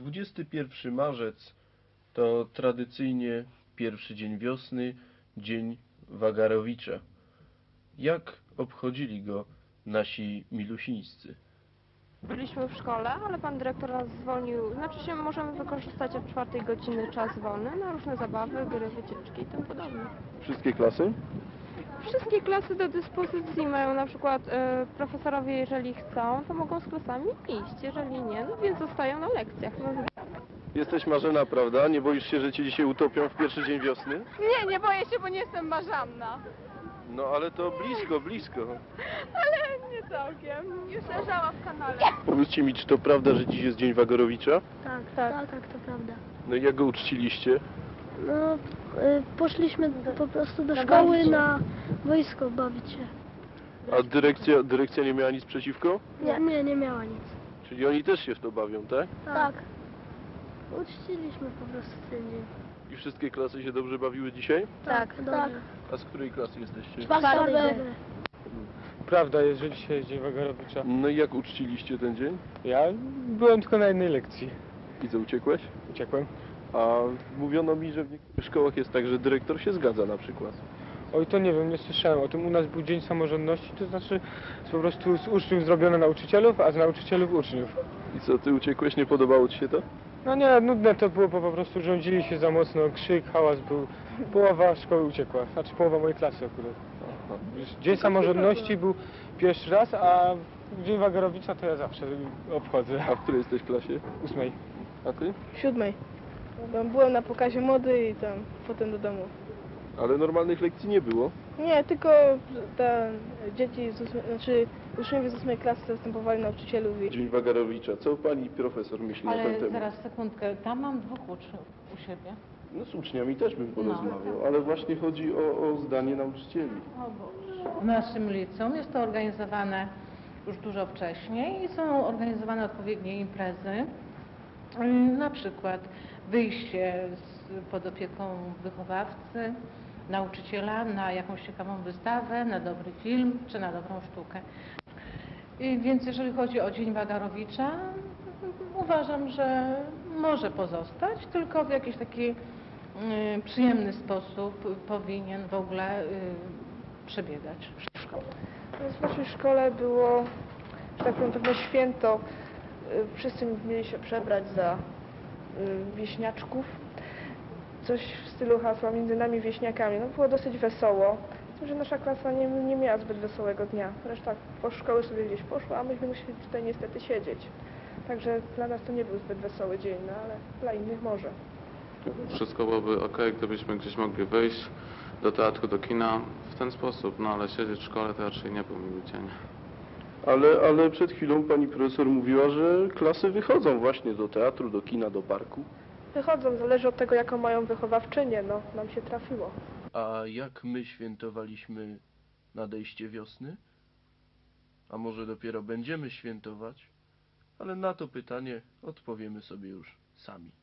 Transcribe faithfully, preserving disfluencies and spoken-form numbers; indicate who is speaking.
Speaker 1: dwudziesty pierwszy marzec to tradycyjnie pierwszy dzień wiosny, dzień Wagarowicza. Jak obchodzili go nasi milusińscy?
Speaker 2: Byliśmy w szkole, ale pan dyrektor nas zwolnił. Znaczy się możemy wykorzystać od czwartej godziny czas wolny na różne zabawy, gry, wycieczki i tym podobne.
Speaker 1: Wszystkie klasy?
Speaker 2: Wszystkie klasy do dyspozycji mają, na przykład e, profesorowie, jeżeli chcą, to mogą z klasami iść, jeżeli nie, no więc zostają na lekcjach. No.
Speaker 1: Jesteś Marzena, prawda? Nie boisz się, że cię dzisiaj utopią w pierwszy dzień wiosny?
Speaker 3: Nie, nie boję się, bo nie jestem marzanna.
Speaker 1: No ale to blisko, blisko.
Speaker 3: Ale nie całkiem. Już leżała w kanale.
Speaker 1: Powiedzcie mi, czy to prawda, że dziś jest dzień Wagarowicza?
Speaker 4: Tak, tak, tak, tak, to prawda.
Speaker 1: No i jak go uczciliście?
Speaker 4: No, y, poszliśmy po prostu do szkoły na wojsko bawić się.
Speaker 1: A dyrekcja, dyrekcja nie miała nic przeciwko?
Speaker 4: Nie, nie, nie miała nic.
Speaker 1: Czyli oni też się w to bawią, tak?
Speaker 4: Tak. Uczciliśmy po prostu ten dzień.
Speaker 1: I wszystkie klasy się dobrze bawiły dzisiaj?
Speaker 4: Tak, tak.
Speaker 1: A z której klasy jesteście?
Speaker 4: Czwarta B.
Speaker 5: Prawda jest, że dzisiaj jest dzień Wagarowicza.
Speaker 1: No i jak uczciliście ten dzień?
Speaker 5: Ja byłem tylko na jednej lekcji.
Speaker 1: I co, uciekłeś?
Speaker 5: Uciekłem.
Speaker 1: A mówiono mi, że w niektórych szkołach jest tak, że dyrektor się zgadza na przykład.
Speaker 5: Oj, to nie wiem, nie słyszałem o tym. U nas był dzień samorządności, to znaczy po prostu z uczniów zrobiono nauczycielów, a z nauczycielów uczniów.
Speaker 1: I co, ty uciekłeś? Nie podobało ci się to?
Speaker 5: No nie, nudne to było, bo po prostu rządzili się za mocno, krzyk, hałas był. Połowa szkoły uciekła, znaczy połowa mojej klasy akurat.
Speaker 1: Aha.
Speaker 5: Dzień samorządności był pierwszy raz, a dzień Wagarowicza to ja zawsze obchodzę.
Speaker 1: A w której jesteś klasie?
Speaker 5: Ósmej.
Speaker 1: A ty?
Speaker 3: W siódmej. Byłem na pokazie mody i tam potem do domu.
Speaker 1: Ale normalnych lekcji nie było.
Speaker 3: Nie, tylko te dzieci, z ósmej, znaczy uczniowie z ósmej klasy zastępowali nauczycielów i...
Speaker 1: Dzień Wagarowicza. Co pani profesor myśli na ten
Speaker 6: Ale
Speaker 1: temat?
Speaker 6: zaraz, sekundkę, tam mam dwóch uczniów u siebie.
Speaker 1: No z uczniami też bym porozmawiał, ale właśnie chodzi o, o zdanie nauczycieli.
Speaker 6: O Boże. W naszym liceum jest to organizowane już dużo wcześniej i są organizowane odpowiednie imprezy. Mm, Na przykład wyjście z, pod opieką wychowawcy, nauczyciela na jakąś ciekawą wystawę, na dobry film czy na dobrą sztukę. I więc jeżeli chodzi o Dzień Wagarowicza, uważam, że może pozostać, tylko w jakiś taki y, przyjemny sposób powinien w ogóle y, przebiegać w szkole.
Speaker 7: W naszej szkole było, że tak powiem, pewne święto. Y, Wszyscy mieli się przebrać za y, wieśniaczków. Coś w stylu hasła między nami wieśniakami. No, było dosyć wesoło. Z tym, że nasza klasa nie, nie miała zbyt wesołego dnia. Reszta po szkoły sobie gdzieś poszła, a myśmy musieli tutaj niestety siedzieć. Także dla nas to nie był zbyt wesoły dzień, no ale dla innych może.
Speaker 8: Wszystko byłoby ok, gdybyśmy gdzieś mogli wyjść do teatru, do kina w ten sposób, no ale siedzieć w szkole to raczej nie był miły dzień.
Speaker 1: Ale, ale przed chwilą pani profesor mówiła, że klasy wychodzą właśnie do teatru, do kina, do parku.
Speaker 7: Wychodzą, zależy od tego, jaką mają wychowawczynię, no, nam się trafiło.
Speaker 1: A jak my świętowaliśmy nadejście wiosny? A może dopiero będziemy świętować? Ale na to pytanie odpowiemy sobie już sami.